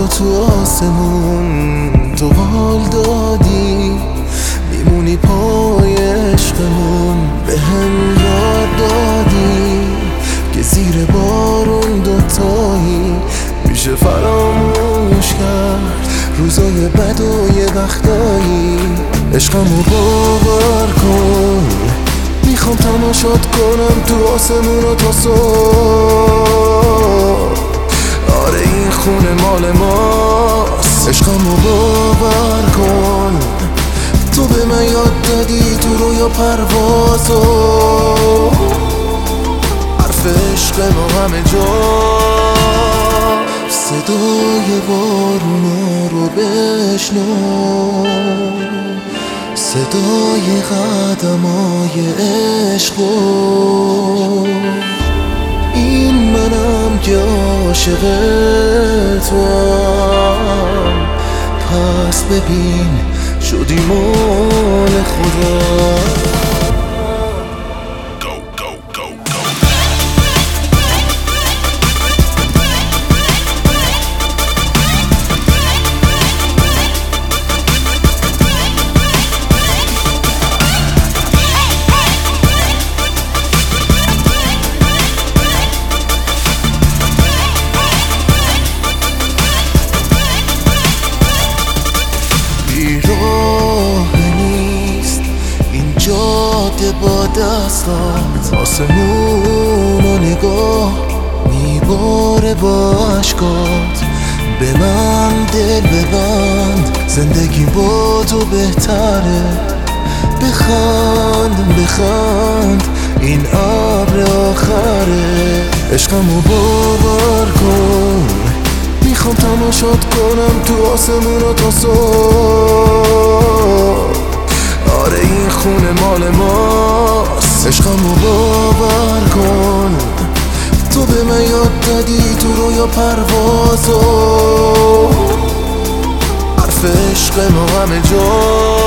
تو آسمون تو حال دادی، میمونی پای عشقمون به هم یاد دادی که زیر بارون دوتایی میشه فراموش کرد روزای بد و یه وقتایی. عشقمو باور کن، میخوام تماشات کنم تو آسمون و تا صبح. آره این خونه مال ماست، عشقمو باور کن. تو به من یاد دادی تو رویا پروازو، حرف عشق ما همه جا. صدای بارونا رو بشنو، صدای قدمای عشقو. این منم که عاشق توام، پس ببین شدی مال خدا. راه نیست این جاده با دستات، آسمون و نگاه میباره با عشقات. به من دل ببند، زندگی با تو بهتره. بخند بخند این ابر آخره. عشقمو باور کن، میخوام تماشات کنم تو آسمون و تا صبح. آره این خونه مال ماست، عشقمو باور کن. تو به من یاد دادی تو رویا پروازو، حرف عشق ما همه جا.